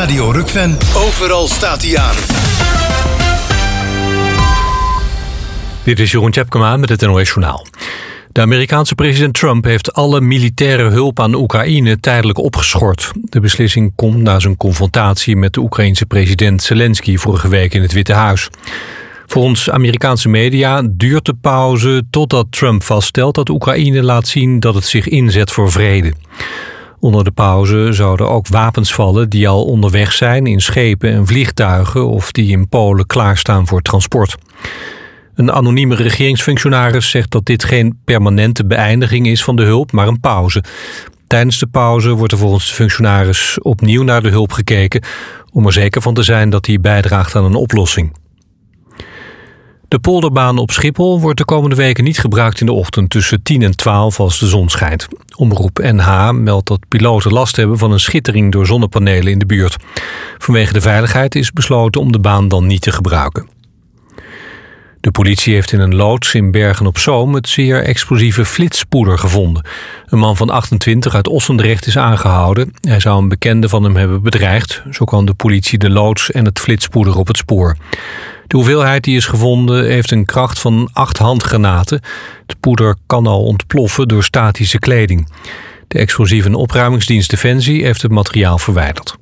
Radio Rukven. Overal staat hij aan. Dit is Jeroen Tjepkema met het NOS Journaal. De Amerikaanse president Trump heeft alle militaire hulp aan Oekraïne tijdelijk opgeschort. De beslissing komt na zijn confrontatie met de Oekraïense president Zelensky vorige week in het Witte Huis. Volgens Amerikaanse media duurt de pauze totdat Trump vaststelt dat Oekraïne laat zien dat het zich inzet voor vrede. Onder de pauze zouden ook wapens vallen die al onderweg zijn in schepen en vliegtuigen of die in Polen klaarstaan voor transport. Een anonieme regeringsfunctionaris zegt dat dit geen permanente beëindiging is van de hulp, maar een pauze. Tijdens de pauze wordt er volgens de functionaris opnieuw naar de hulp gekeken om er zeker van te zijn dat die bijdraagt aan een oplossing. De polderbaan op Schiphol wordt de komende weken niet gebruikt in de ochtend tussen 10 en 12 als de zon schijnt. Omroep NH meldt dat piloten last hebben van een schittering door zonnepanelen in de buurt. Vanwege de veiligheid is besloten om de baan dan niet te gebruiken. De politie heeft in een loods in Bergen-op-Zoom het zeer explosieve flitspoeder gevonden. Een man van 28 uit Ossendrecht is aangehouden. Hij zou een bekende van hem hebben bedreigd. Zo kwam de politie de loods en het flitspoeder op het spoor. De hoeveelheid die is gevonden heeft een kracht van 8 handgranaten. Het poeder kan al ontploffen door statische kleding. De explosieve en opruimingsdienst Defensie heeft het materiaal verwijderd.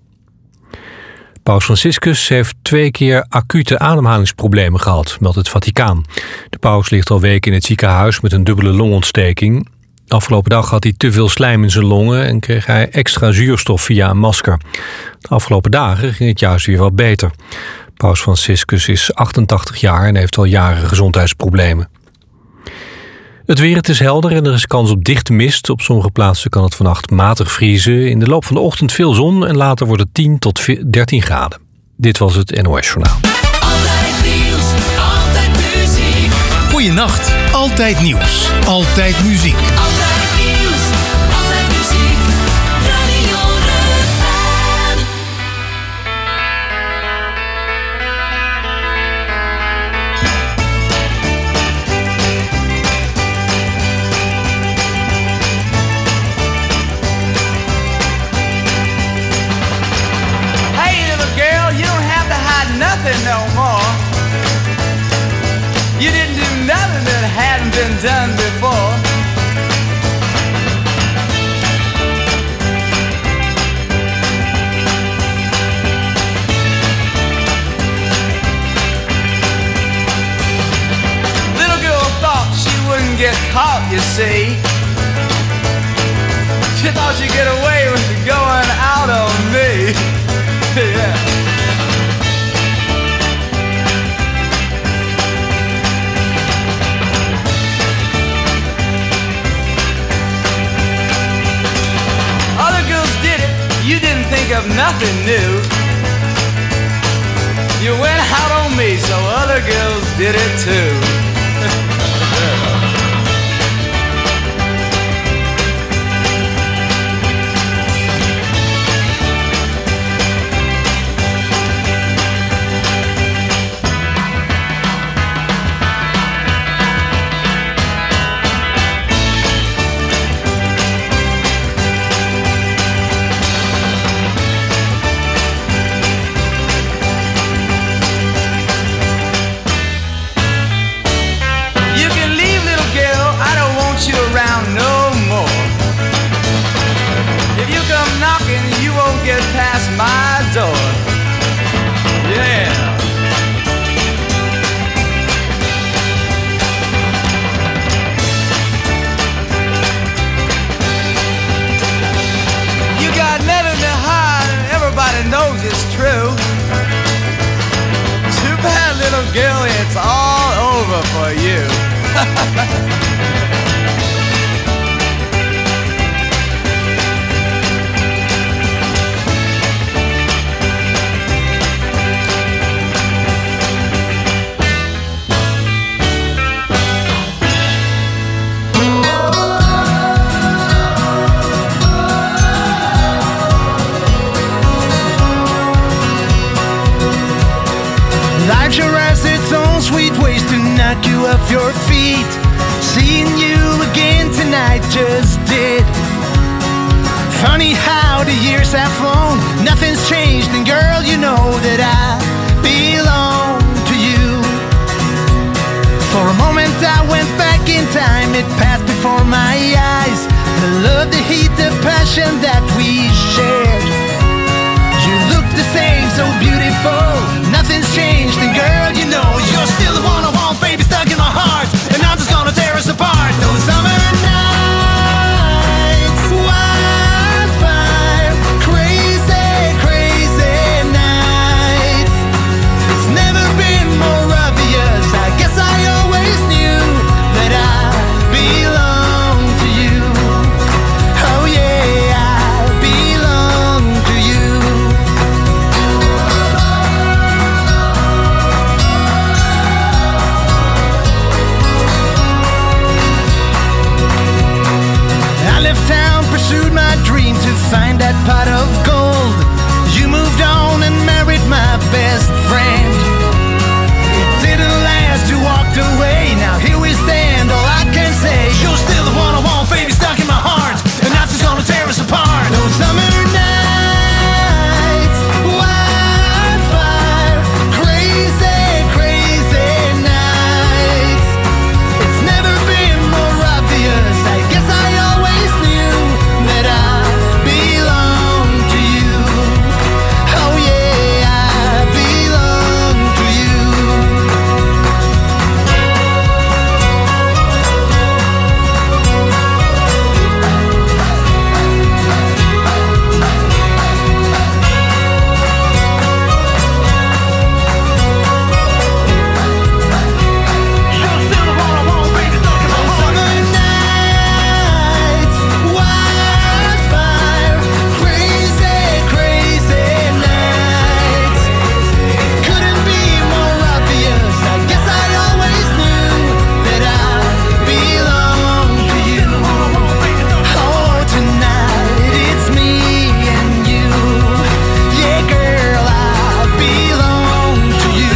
Paus Franciscus heeft 2 keer acute ademhalingsproblemen gehad, meldt het Vaticaan. De paus ligt al weken in het ziekenhuis met een dubbele longontsteking. Afgelopen dag had hij te veel slijm in zijn longen en kreeg hij extra zuurstof via een masker. De afgelopen dagen ging het juist weer wat beter. Paus Franciscus is 88 jaar en heeft al jaren gezondheidsproblemen. Het weer, het is helder en er is kans op dichte mist. Op sommige plaatsen kan het vannacht matig vriezen. In de loop van de ochtend veel zon en later wordt het 10 tot 13 graden. Dit was het NOS Journaal. Altijd nieuws, altijd muziek. Goeienacht, altijd nieuws, altijd muziek. Altijd nieuws, altijd muziek. Radio Rukven. No more. You didn't do nothing that hadn't been done before. Little girl thought she wouldn't get caught, you see. She thought she'd get away with going out on me. Yeah. You didn't think of nothing new. You went out on me, so other girls did it too. Past my door, yeah. You got nothing to hide, and everybody knows it's true. Too bad, little girl, it's all over for you. Life sure has its own sweet ways to knock you off your feet. Seeing you again tonight just did. Funny how the years have flown, nothing's changed, and girl, passion that we shared. You look the same, so beautiful. Nothing's changed, and girl, you know you're still the one I want, baby, stuck in my heart. And nothing's gonna tear us apart. Those summer nights, wildfire, crazy, crazy nights. It's never been more obvious. I guess I always knew that I belong to you. Oh yeah, I belong to you. I left town, pursued my dream to find that pot of gold. You moved on and married my best friend. It didn't last, you walked away. Now here we stand, all I can say, you're still the one I want, baby, stuck in my heart. And nothing's gonna tear us apart. Those summer nights, wildfire, crazy, crazy nights. It's never been more obvious. I guess I always knew that I belong to you. Oh yeah, I belong to you. Summer nights, wildfire, crazy, crazy nights. Couldn't be more obvious. I guess I always knew that I belong to you. Oh, tonight it's me and you. Yeah, girl, I belong to you.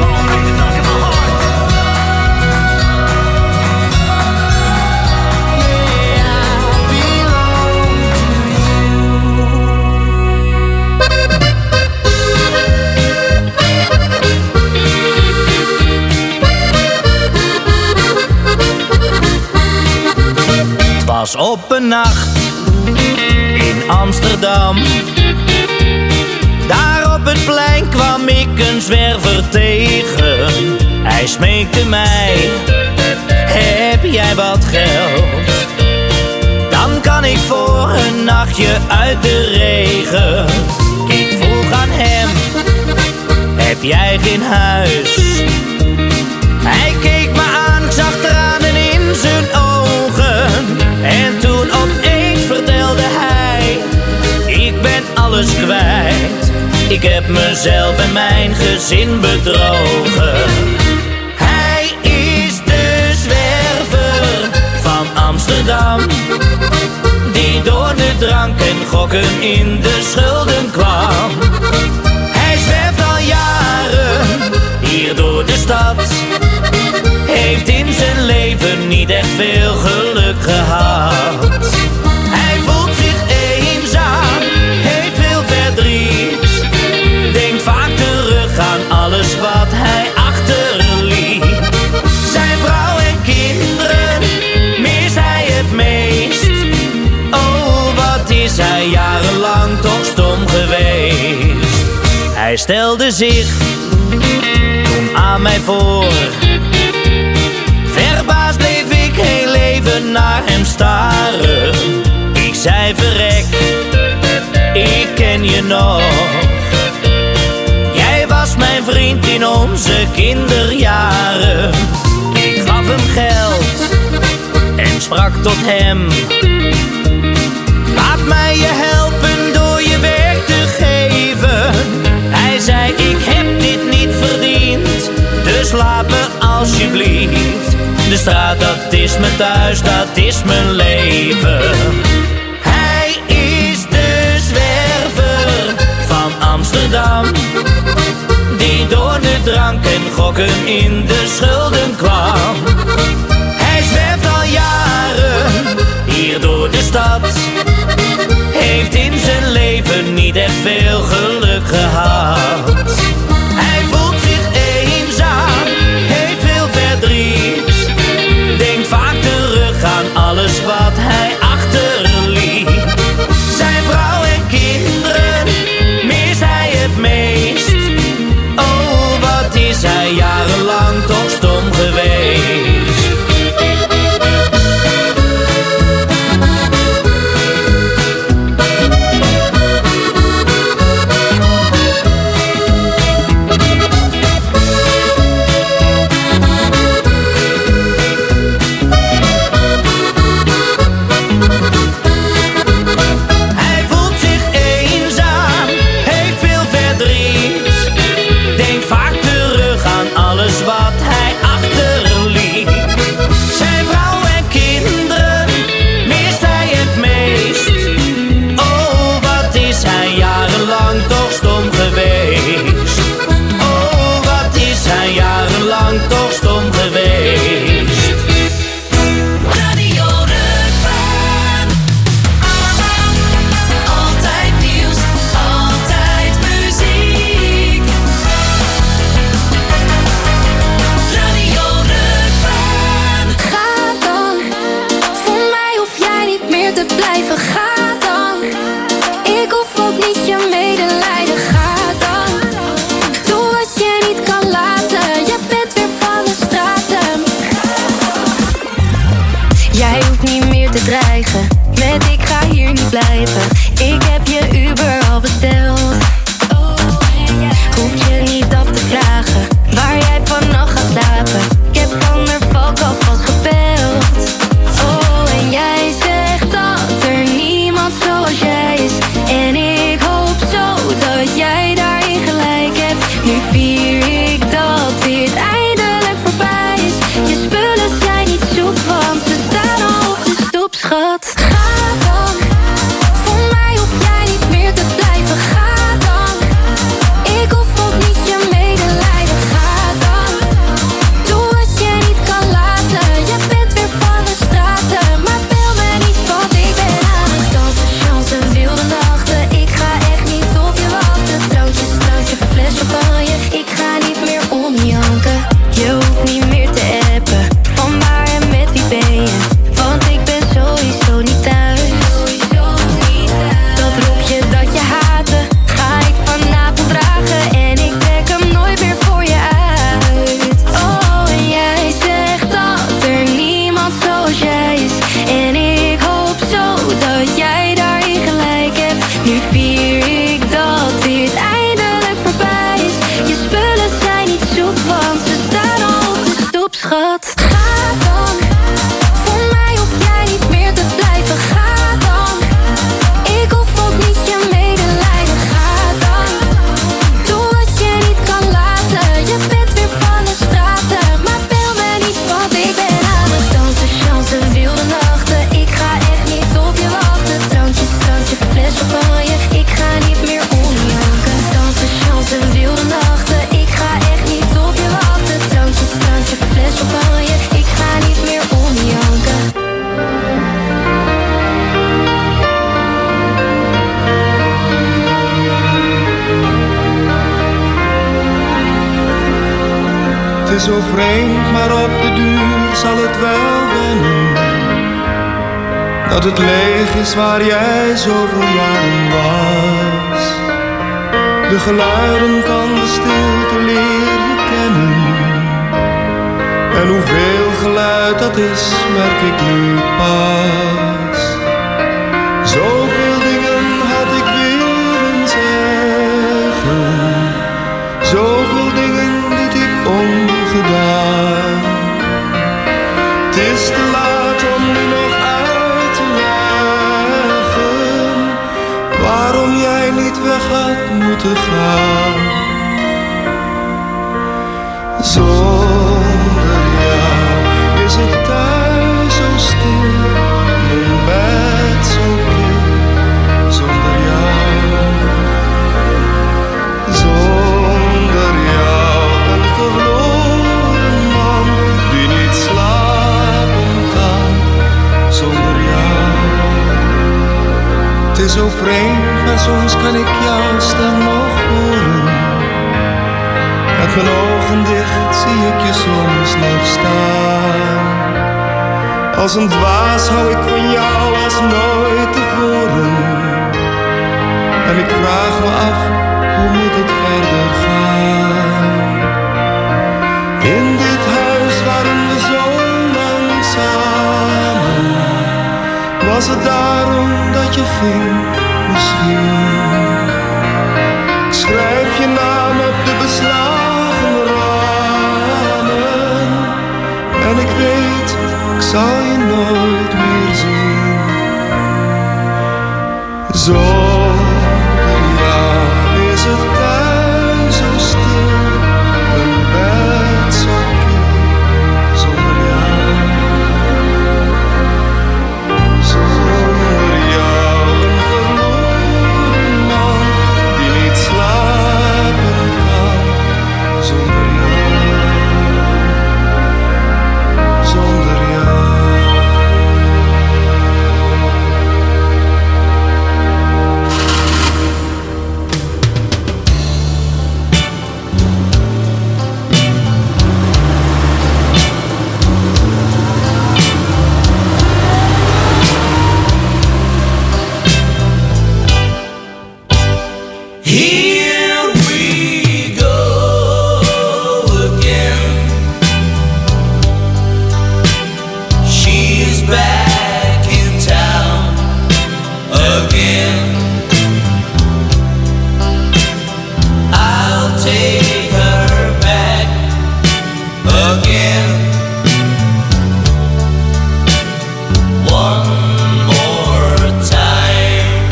Het was op een nacht in Amsterdam. Daar op het plein kwam ik een zwerver tegen. Hij smeekte mij, heb jij wat geld? Dan kan ik voor een nachtje uit de regen. Ik vroeg aan hem, heb jij geen huis? Hij keek me aan, ik zag tranen in zijn ogen. En toen opeens vertelde hij, ik ben alles kwijt. Ik heb mezelf en mijn gezin bedrogen. Hij is de zwerver van Amsterdam, die door de drank en gokken in de schulden kwam. Hij zwerft al jaren hier door de stad, heeft in zijn leven niet echt veel geluk gehad. Hij voelt zich eenzaam, heeft veel verdriet, denkt vaak terug aan alles wat hij achterliet. Zijn vrouw en kinderen mist hij het meest. Oh, wat is hij jarenlang toch stom geweest. Hij stelde zich toen aan mij voor. Verbaasd bleef ik heel even naar hem staren. Ik zei verrek, ik ken je nog. Jij was mijn vriend in onze kinderjaren. Ik gaf hem geld en sprak tot hem. Laat mij je helpen door je werk te geven. Hij zei ik heb dit niet verdiend, dus laat me alsjeblieft. De straat dat is mijn thuis, dat is mijn leven. Hij is de zwerver van Amsterdam, die door de drank en gokken in de schulden kwam. Hij zwerft al jaren hier door de stad, heeft in zijn leven niet echt veel geluk gehad. Hij voelt zich eenzaam, heeft veel verdriet, denkt vaak terug aan alles wat hij achterliet. dreigen met ik ga hier niet blijven. Ik heb je Uber al besteld. Hoef je niet af te vragen waar jij vannacht gaat slapen. Ik heb Van der Valk alvast gebeld. Oh, en jij zegt dat er niemand zoals jij is. En ik hoop zo dat jij daarin gelijk hebt. Nu vier ik dat dit eindelijk voorbij is. Je spullen zijn niet zoek, want ze staan al op de stoep, schat. Ga dan, voor mij hoef jij niet meer te blijven. Ga dan, ik hoef ook niet je medelijden. Ga dan, doe wat je niet kan laten. Je bent weer van de straten, maar bel me niet, want ik ben aan het dansen. Chansen, wilde nachten, ik ga echt niet op je wachten. Drankjes, drankje, fles champagne, ik ga niet meer om janken. Je hoeft niet meer te appen, van waar en met wie ben je? Want ik ben sowieso niet thuis. Dat rokje dat je haatte, ga ik vanavond dragen. En ik trek hem nooit meer voor je uit. Oh, en jij zegt dat er niemand zoals jij is. En ik hoop zo dat jij daarin gelijk hebt. Nu vier ik dat dit eindelijk voorbij is. Je spullen zijn niet zoek, want ze staan al op de stoep, schat. Ga dan, voor mij hoef jij niet meer te blijven. Ga dan, ik hoef ook niet je medelijden. Ga dan, doe wat je niet kan laten. Je bent weer van de straten, maar bel me niet, want ik ben aan het dansen. Chansen, wilde nachten, ik ga echt niet op je wachten. Drankjes, drankje, fles champagne, ik ga niet meer om janken. Dansen, chansen, wilde nachten, ik ga echt niet op je wachten. Drankjes, drankje, fles champagne, ik ga niet meer om janken. Het is zo vreemd, maar op de duur zal het wel wennen. Dat het leeg is waar jij zoveel jaren was. De geluiden van de stilte leer je kennen. En hoeveel geluid dat is, merk ik nu pas. Zoveel dingen had ik willen zeggen. Zoveel dingen liet ik ongedaan. Het is te laat om nu nog uit te leggen waarom jij niet weg had moeten gaan. Zonder jou is het thuis zo stil, mijn bed zo kil. Zonder jou, zonder jou een verloren man die niet slapen kan. Zonder jou, het is zo vreemd, maar soms kan ik jouw stem nog horen. Met mijn ogen dicht zie ik je soms nog staan. Als een dwaas hou ik van jou als nooit tevoren. En ik vraag me af, hoe moet het verder gaan? In dit huis waren we zo lang samen. Was het daarom dat je ging, misschien? Ik schrijf je naam op de beslagen ramen. En ik weet, ik zal je nooit meer zien. Zonder jou is het thuis zo stil, mijn bed zo kil. Zonder jou, zonder jou een verloren man die niet slapen kan. Zonder jou, zonder jou. take her back again. One more time.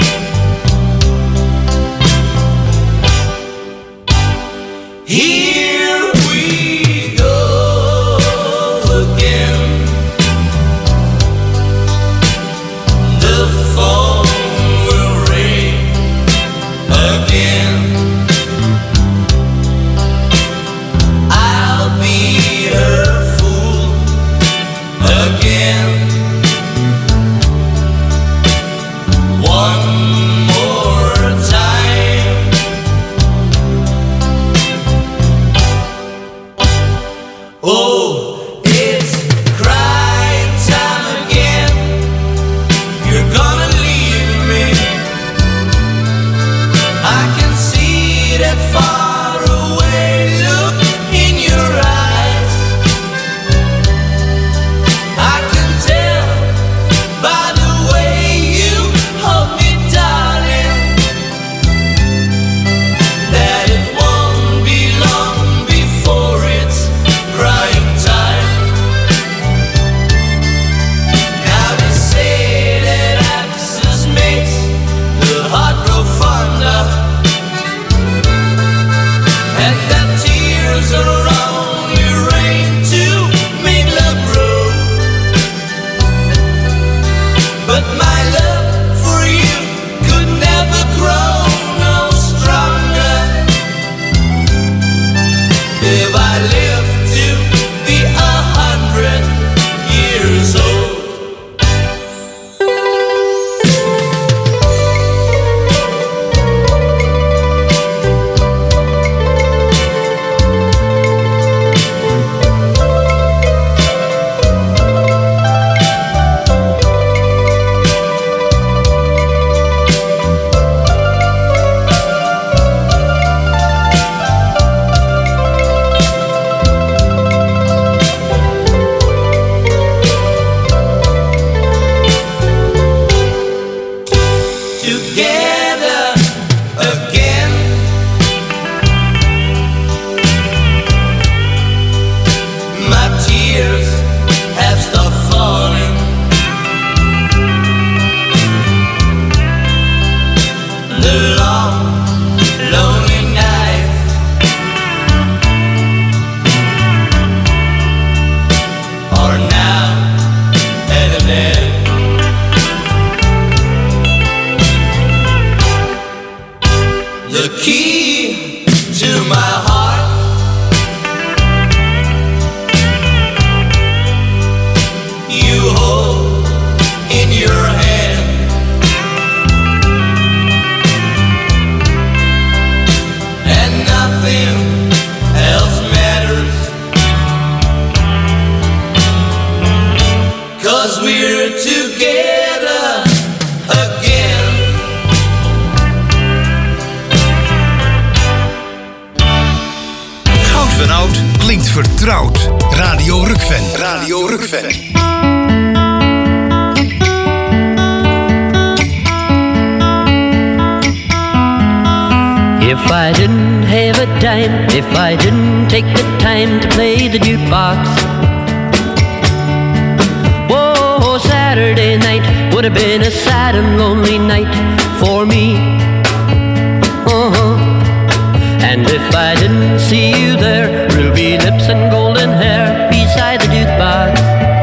Here we go again. The phone will ring again. I'll be her fool again. One more time. Oh, it's crying time again. You're gonna leave me. I can see that far away look in your eyes. I can tell by the way you hold me, darling, that it won't be long before it's crying time. Now they say that absence makes the heart grow fonder, and that tears are only rain to make love grow. But my love for you could never grow no stronger if I lived to be 100 years old. Together again. My tears have stopped falling. The long, lonely nights are now at an end. The key to my heart you hold in your hand, and nothing else matters, 'cause we're together again. Goud van oud klinkt vertrouwd. Radio Rukven. Radio Rukven. If I didn't have a dime, if I didn't take the time to play the jukebox, whoa, Saturday night would have been a sad and lonely night for me. And if I didn't see you there, ruby lips and golden hair beside the jukebox,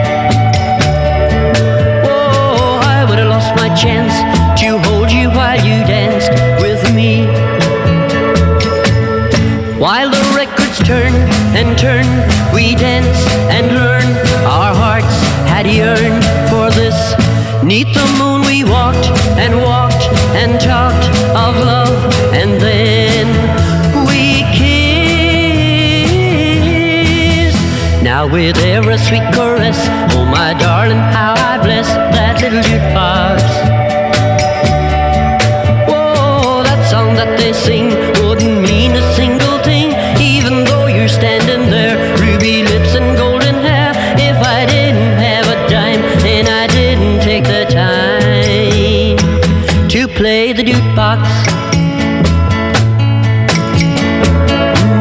whoa, I would have lost my chance to hold you while you danced with me. While the records turn and turn, we dance and learn. Our hearts had yearned for this. 'Neath the moon we walked and walked and talked of love, and then we kissed. Now with every sweet caress, oh my darling, how I bless that little jukebox. Whoa, that song that they sing wouldn't mean a single thing, even though you're standing there, ruby lips and golden hair. If I didn't have a dime and I didn't take the time to play the jukebox.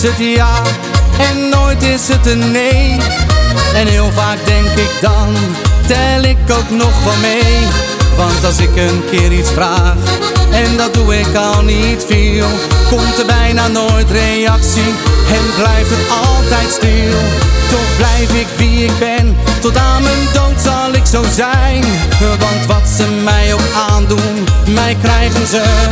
het ja en nooit is het een nee. En heel vaak denk ik dan, tel ik ook nog wel mee. Want als ik een keer iets vraag, en dat doe ik al niet veel, komt er bijna nooit reactie en blijft het altijd stil. Toch blijf ik wie ik ben, tot aan mijn dood zal ik zo zijn. Want wat ze mij ook aandoen, mij krijgen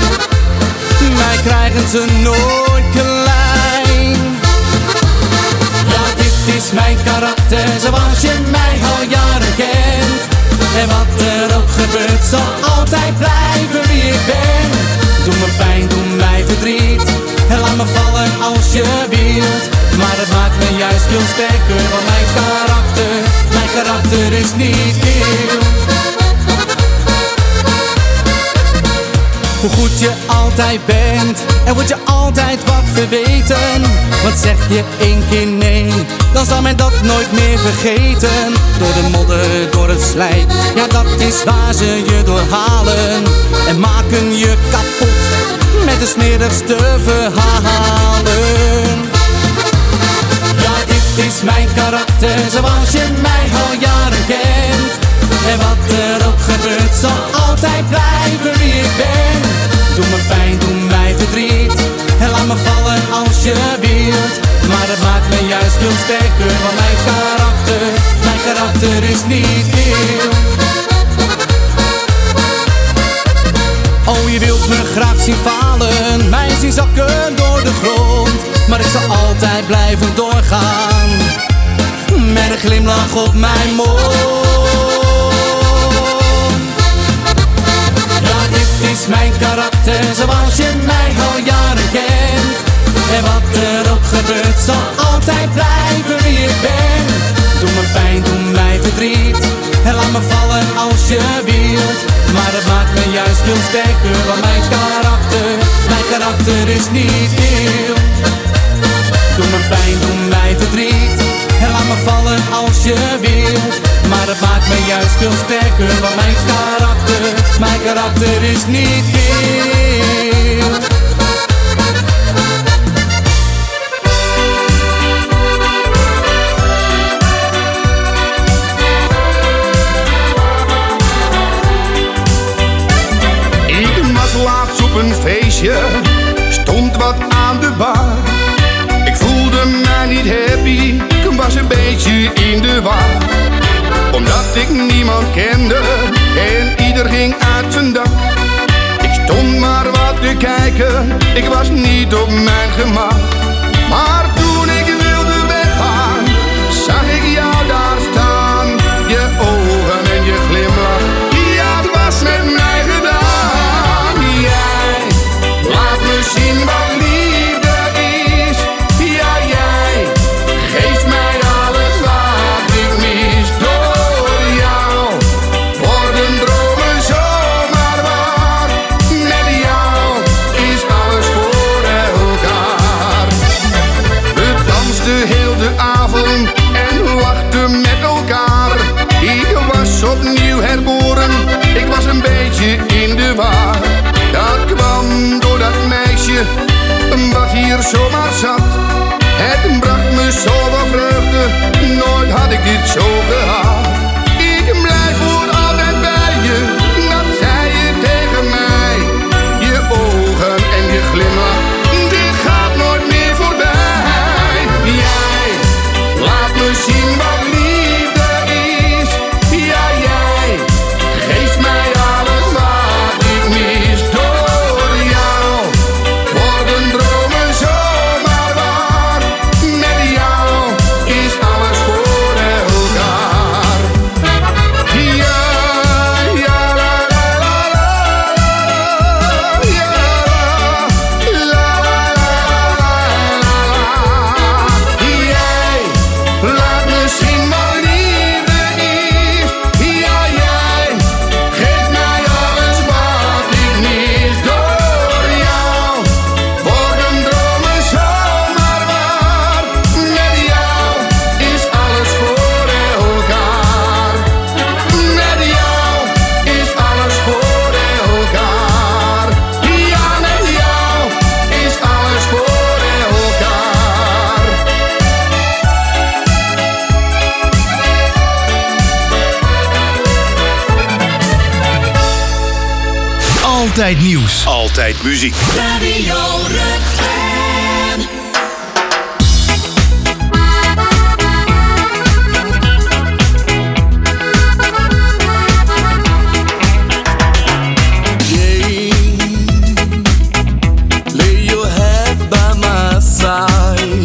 ze nooit klein. Ja, dit is mijn karakter, zoals je mij al jaren kent. En wat er ook gebeurt, zal altijd blijven wie ik ben. Doe me pijn, doe mij verdriet, en laat me vallen als je wilt. Maar het maakt me juist veel sterker, want mijn karakter is niet heel. Hoe goed je altijd bent, er wordt je altijd wat verweten. Want zeg je één keer nee, dan zal men dat nooit meer vergeten. Door de modder, door het slijk, ja dat is waar ze je doorhalen. En maken je kapot met de smerigste verhalen. Ja, dit is mijn karakter, zoals je mij al jaren kent. En wat er ook gebeurt, zal altijd blijven wie ik ben. Doe me pijn, doe mij verdriet, en laat me vallen als je wilt. Maar het maakt me juist veel sterker, want mijn karakter is niet heel. Oh, je wilt me graag zien falen, mij zien zakken door de grond. Maar ik zal altijd blijven doorgaan, met een glimlach op mijn mond. Dit is mijn karakter, zoals je mij al jaren kent. En wat er ook gebeurt, zal altijd blijven wie ik ben. Doe me pijn, doe mij verdriet, en laat me vallen als je wilt. Maar het maakt me juist veel sterker, want mijn karakter is niet heel. Doe me pijn, doe mij verdriet, en laat me vallen als je wilt. Maar het maakt me juist veel sterker, want mijn karakter is niet heel. Ik was laatst op een feestje, stond wat aan de bar. Ik voelde mij niet happy, ik was een beetje in de war. Omdat ik niemand kende en ieder ging uit zijn dak. Ik stond maar wat te kijken, ik was niet op mijn gemak. Maar toen ik wilde weggaan, zag ik jou daar staan. Je ogen en je glimlach, ja het was met mij gedaan. Jij laat me zien wat liefde is. Ja jij geeft mij alles wat ik mis. Door jou worden dromen zomaar waar. Met jou is alles voor elkaar. We dansten heel de avond en lachten met elkaar. Ik was opnieuw herboren, ik was een beetje in de war. Dat kwam door dat meisje wat hier zomaar zat. Het bracht me zoveel vreugde, nooit had ik dit zo gehad. Ik blijf voor altijd bij je, dat zei je tegen mij. Je ogen en je glimlach, dit gaat nooit meer voorbij. Jij laat me zien wat liefde is. Ja jij geeft mij alles wat ik mis. Door jou worden dromen zomaar waar. Met jou is alles voor elkaar. Altijd nieuws. Altijd muziek. Radio Rukven. Lay your head by my side.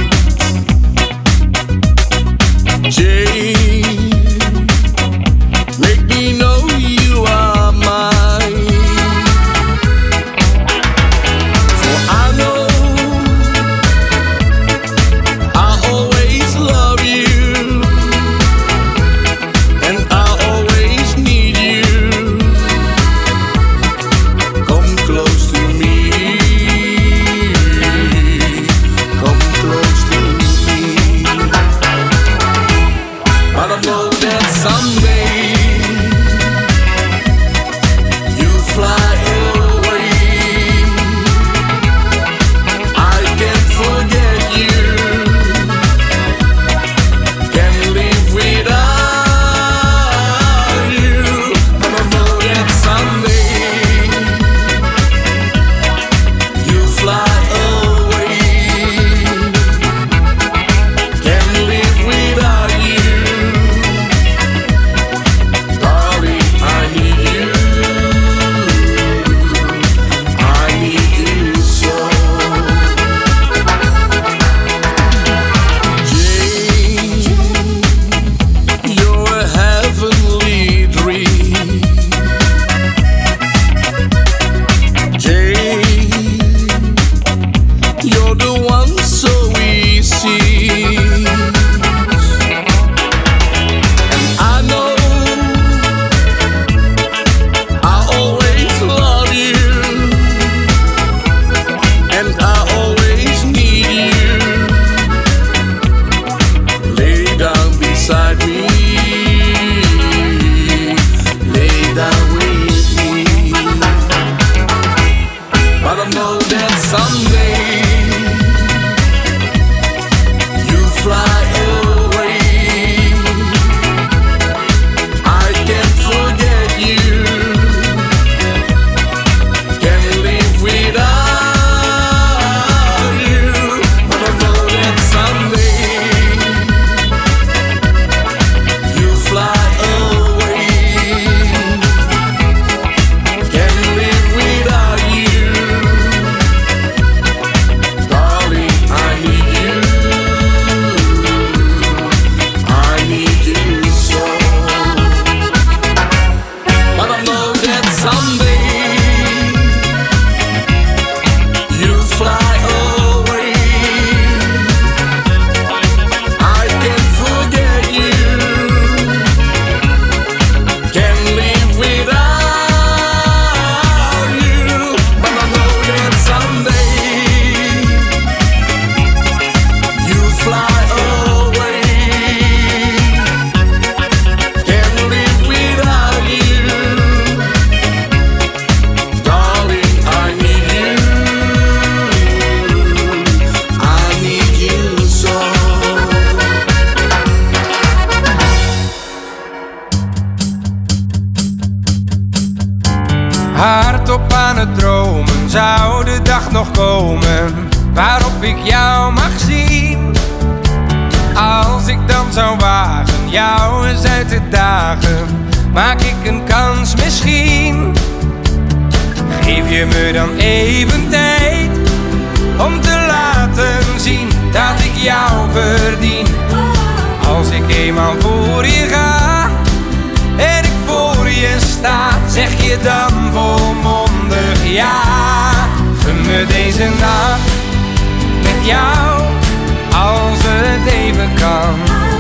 Jane, make me know you are mine. For I know I always love you, and I always need you. Come close to me, come close to me. I don't know that someday you'll fly away. I can't forget you, can't live without you. I don't know that someday you'll fly away. Can't live without you. Darling, I need you. I need you so. Jane, you're a heavenly dream. Jane, you're the one so easy. And I know I always love you, and I always need you. Lay down beside me, lay down with me. But I know that someday you fly away. I can't forget you, can't live without you. But I know that someday you fly away. Can't live without you. Darling, I need you. I need you so. But I know that someday you'll fly away. I can't forget you, can't live without you. But I know that someday you'll fly away. Can't live without you. Darling, I need you. I need you so. Hardop aan het dromen, zou de dag nog komen waarop ik jou mag zien. Als ik dan zou wagen, jou eens uit te dagen, maak ik een kans misschien. Geef je me dan even tijd om te laten zien dat ik jou verdien. Als ik eenmaal voor je ga en ik voor je sta, zeg je dan volmondig ja. Gun me deze nacht met jou, als het even kan.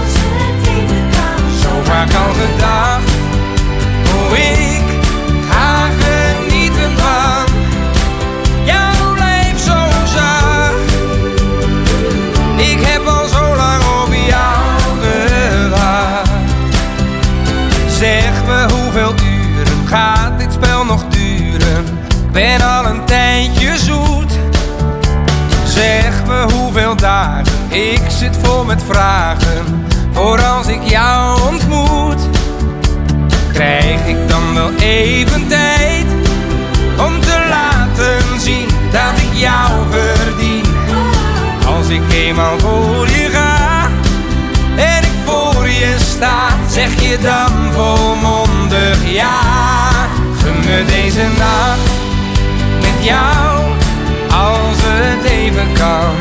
Zo vaak al gedacht hoe ik ga genieten van jouw lijf zo zacht. Ik heb al zo lang op jou gewacht. Zeg me hoeveel uren gaat dit spel nog duren? Ik ben al een tijdje zoet. Zeg me hoeveel dagen, ik zit vol met vragen. Voor als ik jou ontmoet, krijg ik dan wel even tijd eenmaal voor je ga en ik voor je sta, zeg je dan volmondig ja. Gun me deze nacht met jou, als het even kan.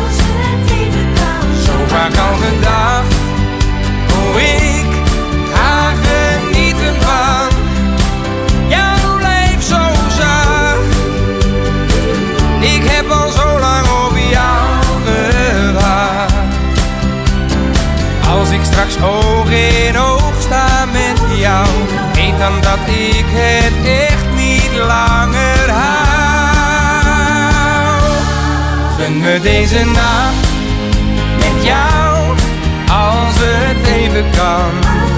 Zo vaak al gedacht, hoe ik ga genieten van jouw lijf zo zacht. Ik heb al zo lang op jou gewacht. Als ik straks oog in oog sta met jou, weet dan dat ik het echt niet langer hou. Gun me deze nacht met jou, als het even kan.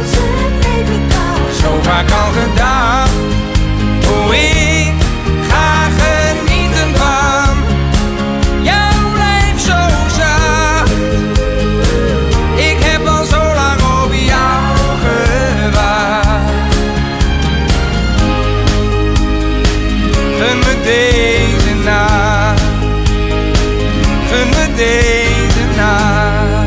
Zo vaak al gedacht, hoe ik ga genieten van jouw lijf zo zacht. Ik heb al zo lang op jou gewacht. Gun me deze nacht, gun me deze nacht.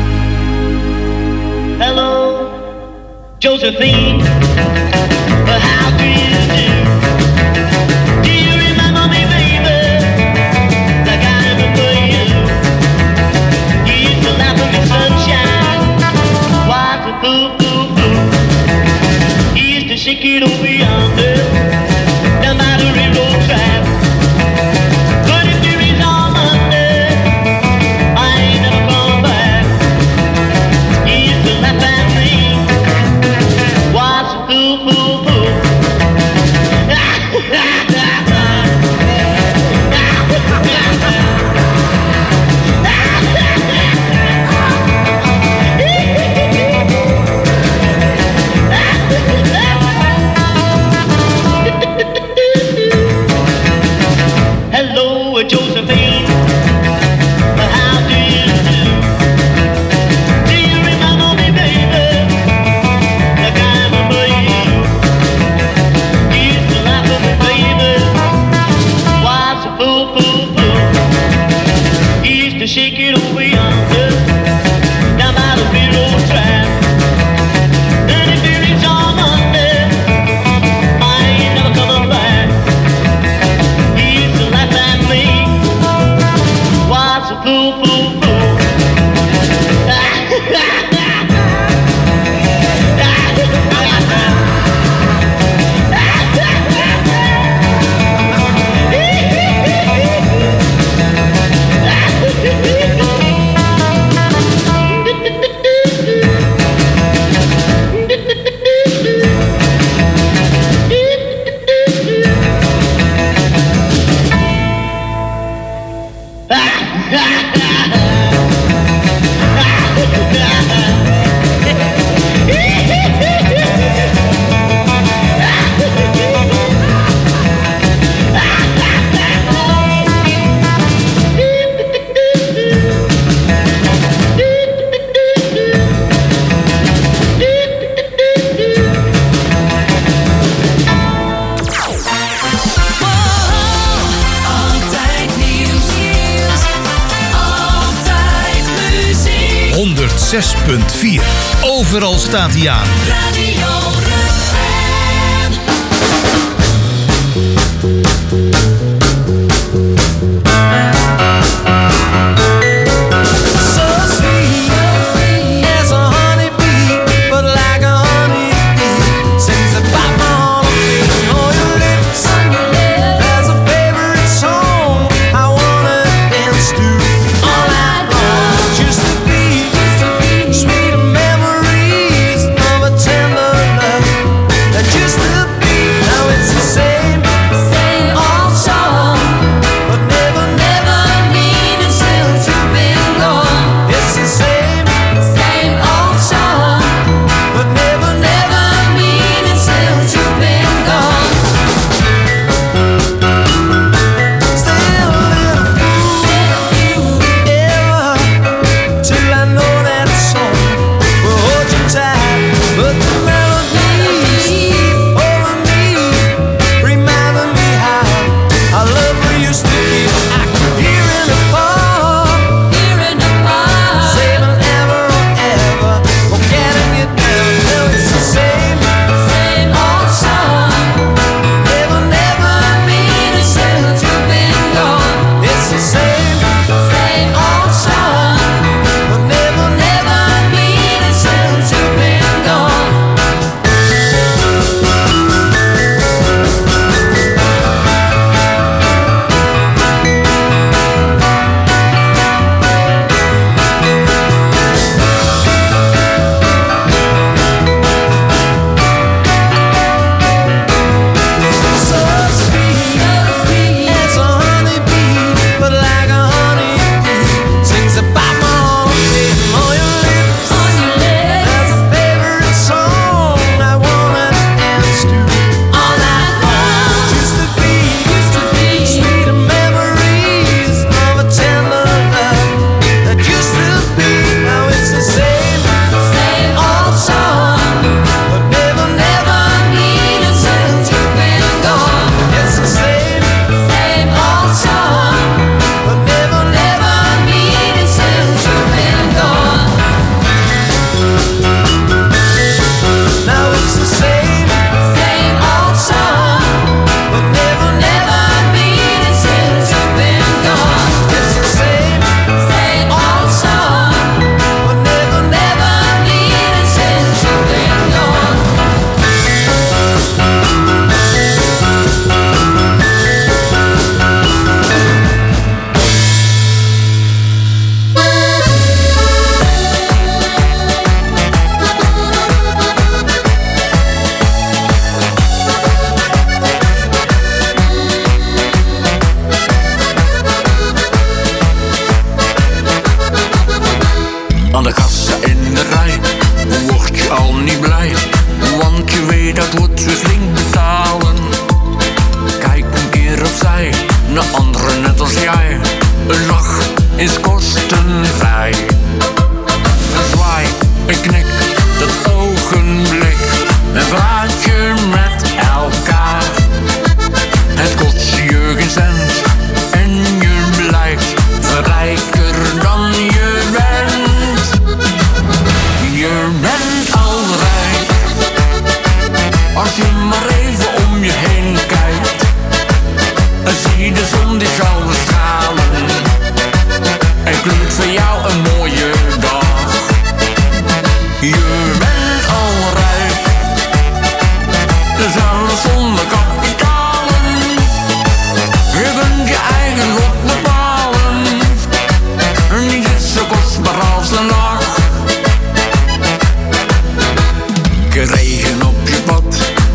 Hello, Josephine, but how do you do? Do you remember me, baby, like I remember you? You used to laugh at me, sunshine, what's a boo, boo, boo? You used to shake it over yonder, down by the railroad track. But if you reach on Monday, I ain't never coming back. You used to laugh at me, what's a boo, boo, boo? Hello, Josephine, how do you do? Do you remember me, baby, like I remember you? You used to laugh at me, baby, what's a boo, boo, boo? You used to shake it over yonder, down by the railroad track. And if you reach on Monday, I ain't never coming back. You used to laugh at me, what's a boo, boo, boo? Altijd nieuws. Altijd muziek. 106.4. Overal staat hij aan. Radio Rukven. So sweet as a honeybee, but like a honeybee sings about my heartbeat on your lips. There's a favorite song I wanna dance to all night long. Used to be sweet memories of a tender love that used to be. Now it's the same old song, but never meaning still to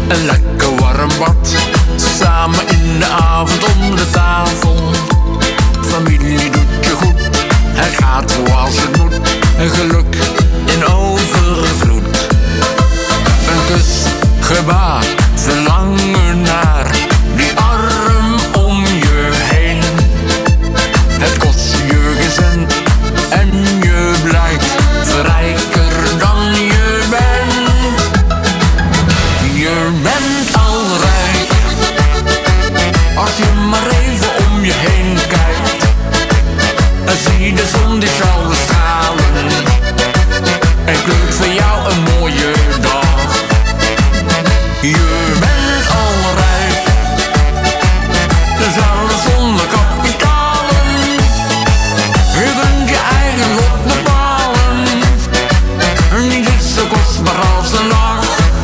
Een lekker warm bad, samen in de avond om de tafel. Familie doet je goed, het gaat zoals het moet. Een geluk in overvloed. Een kus, gebaar, verlangen naar die arm om je heen. Het kost je gezend en je blijkt rijker dan je bent. Je bent al rijk als je maar even om je heen kijkt. Dan zie de zon die zal stralen en kleurt voor jou een mooie dag. Je bent al rijk, dus alles zonder kapitalen. Je kunt je eigen lot bepalen. Niet is zo kostbaar als een lach.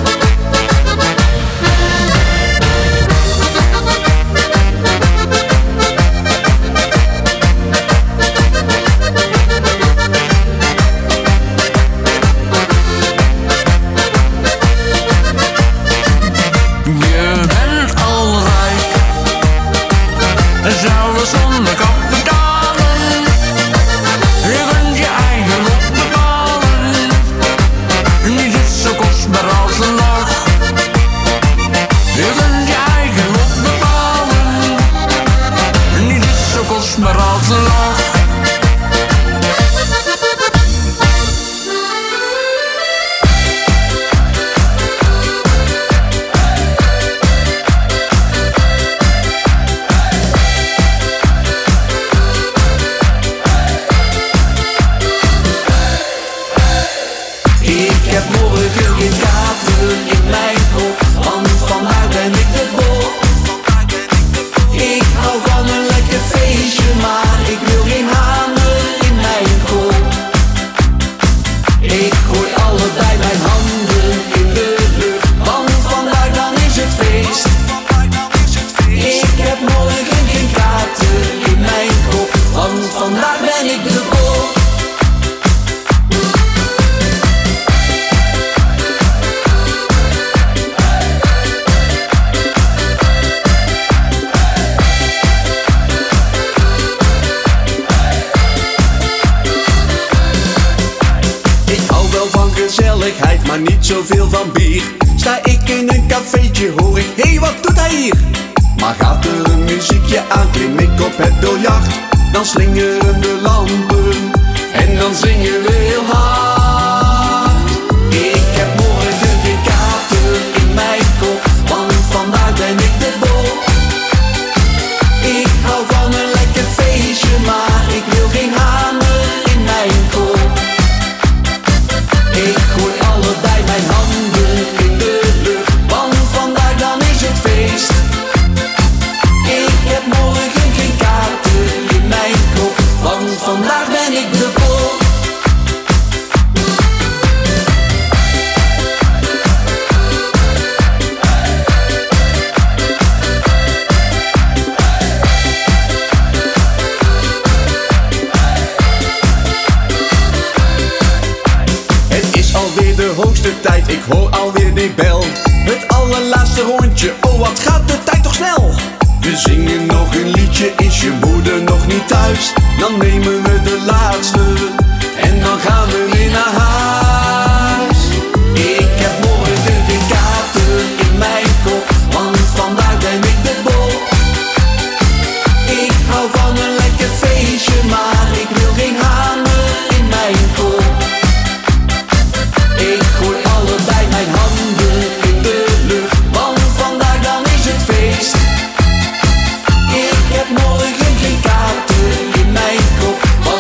Zelfs zonder kapitalen. Je kunt je eigen lot bepalen. Niet is zo kostbaar als een lach. Je kunt je eigen lot bepalen. Niet is zo kostbaar als een lach. Ik heb morgen geen kaarten in mijn kop, want vandaag ben ik de bol. Ik hou van een lekker feestje, maar ik wil geen hamer in mijn kop. Ik gooi allebei mijn handen in de lucht, want vandaag dan is het feest. Ik heb morgen geen kaarten in mijn kop, want vandaag ben ik de bol. Gezelligheid, maar niet zoveel van bier. Sta ik in een cafeetje, hoor ik, hé, wat doet hij hier? Maar gaat er een muziekje aan, klim ik op het biljart. Dan slingeren de lampen en dan zingen we heel hard. Ik heb morgen geen kaarten in mijn kop, want vandaag ben ik de bol. Ik hou van een lekker feestje, maar ik wil geen hamer in mijn kop. Ik gooi allebei mijn handen in de lucht, want vandaag dan is het feest. Ik heb morgen geen kaarten in mijn kop, want vandaag ben ik de bol. Alweer de hoogste tijd, ik hoor alweer die bel. Het allerlaatste rondje, oh wat gaat de tijd toch snel. We zingen nog een liedje, is je moeder nog niet thuis? Dan nemen we de laatste en dan gaan we weer naar huis. Ik heb morgen geen kaarten in mijn kop, want vandaag ben ik de bol. Ik hou van een lekker feestje, maar ik wil geen hamer in mijn kop. Ik gooi allebei mijn handen in de lucht, want vandaag dan is het feest. Ik heb morgen geen kaarten in mijn kop,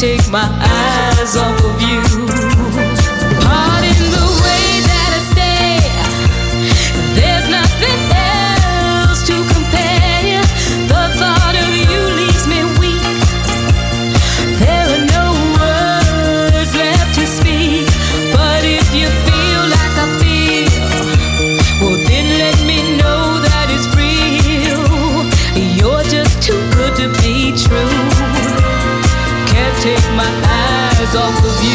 take my eyes off of you. Pardon the way that I stare. There's nothing else to compare. The thought of you leaves me weak. There are no words left to speak. But if you feel like I feel, well then let me know that it's real. You're just too good to be true. Can't take my eyes off of you.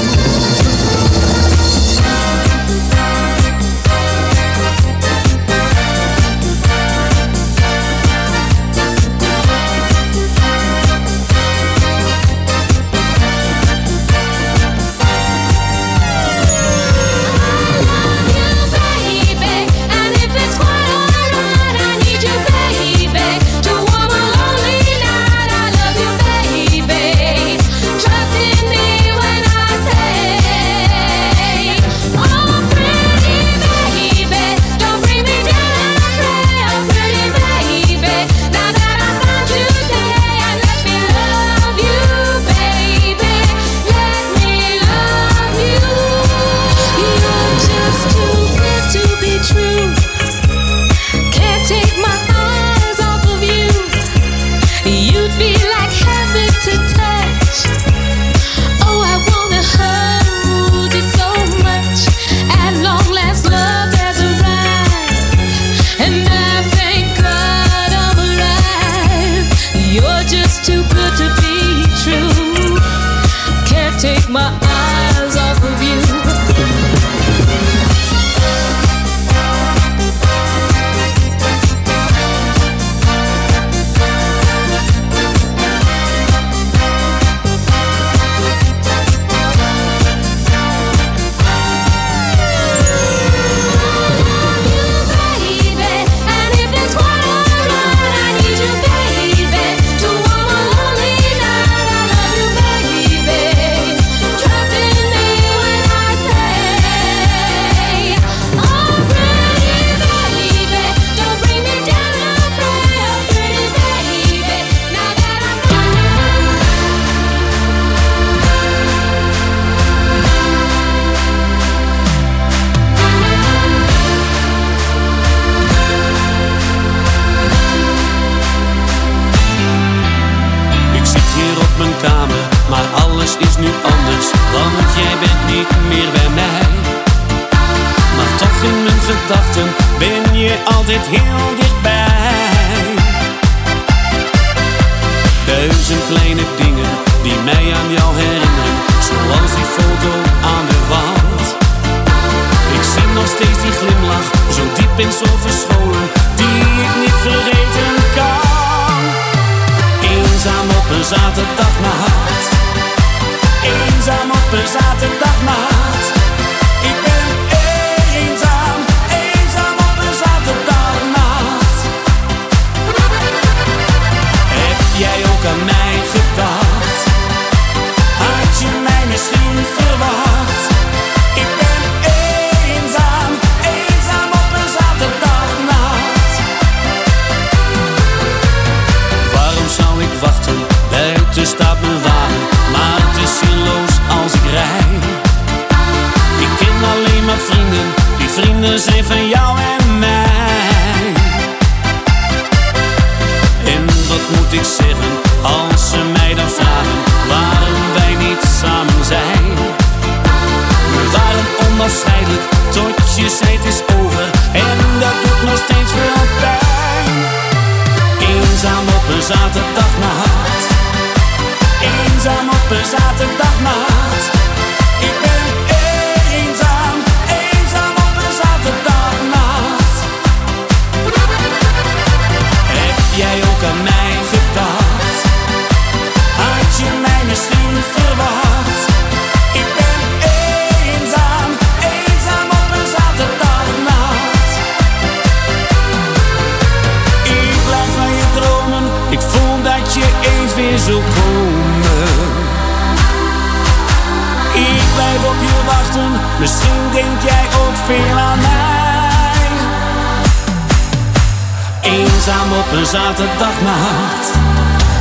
Misschien denk jij ook veel aan mij. Eenzaam op een zaterdagnacht.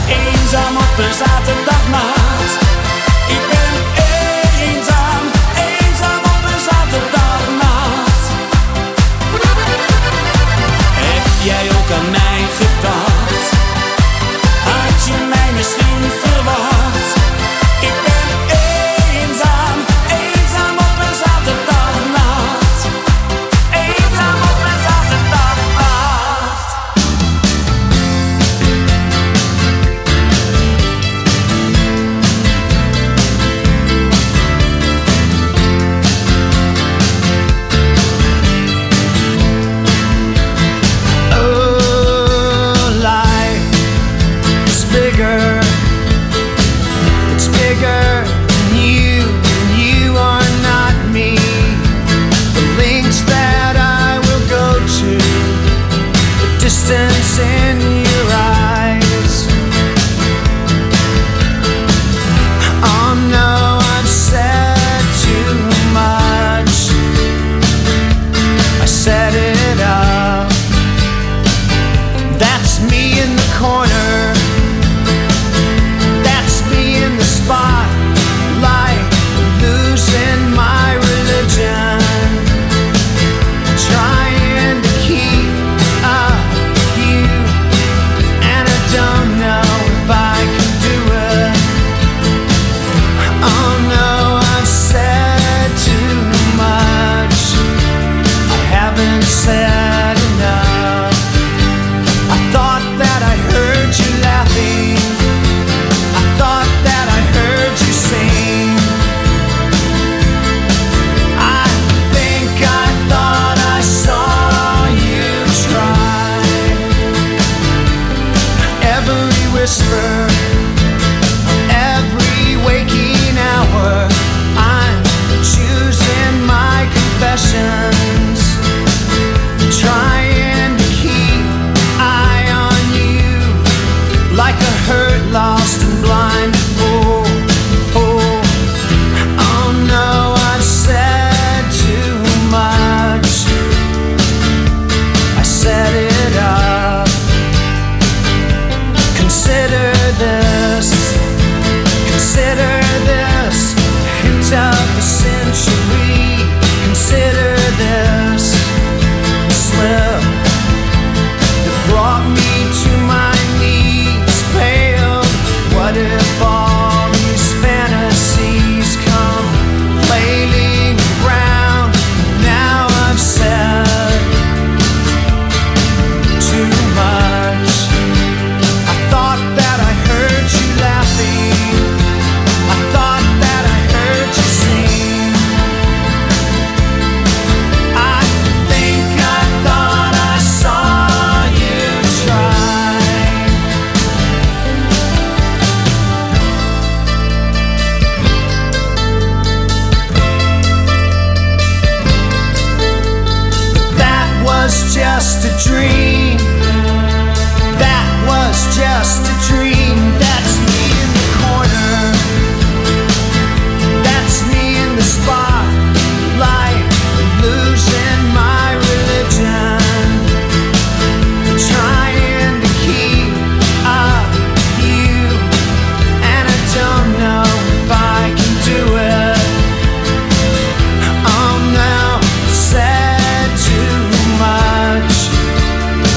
eenzaam op een zaterdagnacht. Ik ben eenzaam, eenzaam op een zaterdagnacht. Heb jij ook aan mij gedacht? Had je mij misschien verwacht? Ik ben eenzaam, eenzaam op een zaterdagnacht. Eenzaam op een zaterdagnacht. Distance in your eyes. Oh no, I've said too much. I set it up. That's me in the corner. That's me in the spotlight, losing my religion. Trying to keep up, and I don't know if I can do it. Oh no, I've said too much. I haven't said enough. I thought that I heard you laughing. I thought that I heard you sing. I think I thought I saw you try. Every whisper, every waking hour, I'm choosing my confessions, trying to keep eye on you, like a hurt, lost and blind fool. Oh no, I've said too much. I set it up. Consider this, hint of a century. Consider this slip that brought me to my knees, pale. What if all these fantasies come flailing around? Now I've said too much. I thought that I heard you laughing. I thought that I heard you sing. I think I thought I saw you try. That was just a dream. That was just a dream. That's me in the corner. That's me in the spotlight, losing my religion. Trying to keep up you, and I don't know if I can do it. Oh no, said too much.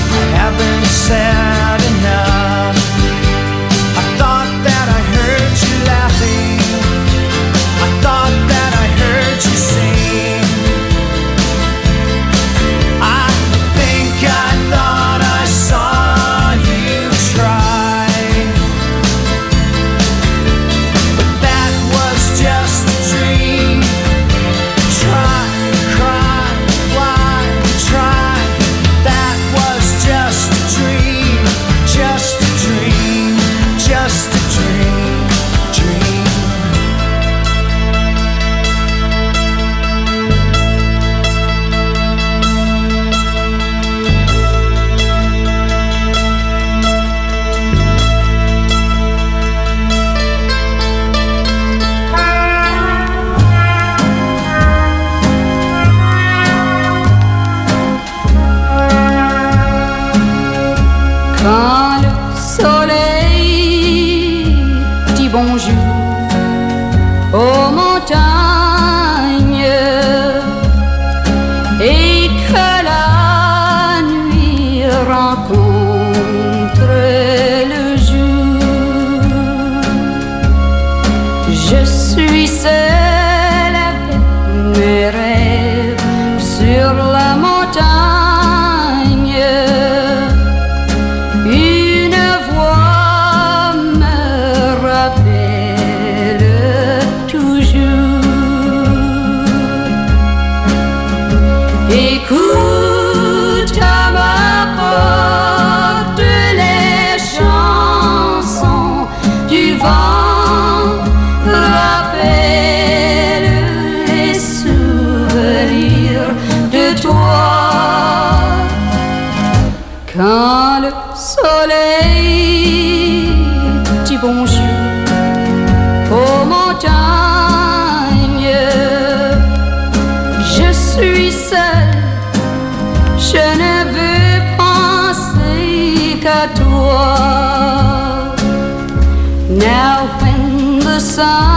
bonjour aux montagnes et que la nuit rencontre le jour. Je suis seule avec mes rêves sur la montagne. Une voix me rappelle toujours. Écoute à ma porte les chansons du vent, rappelle les souvenirs de toi. Quand le soleil dit bonjour aux montagnes, je suis seule, je ne veux penser qu'à toi. Now when the sun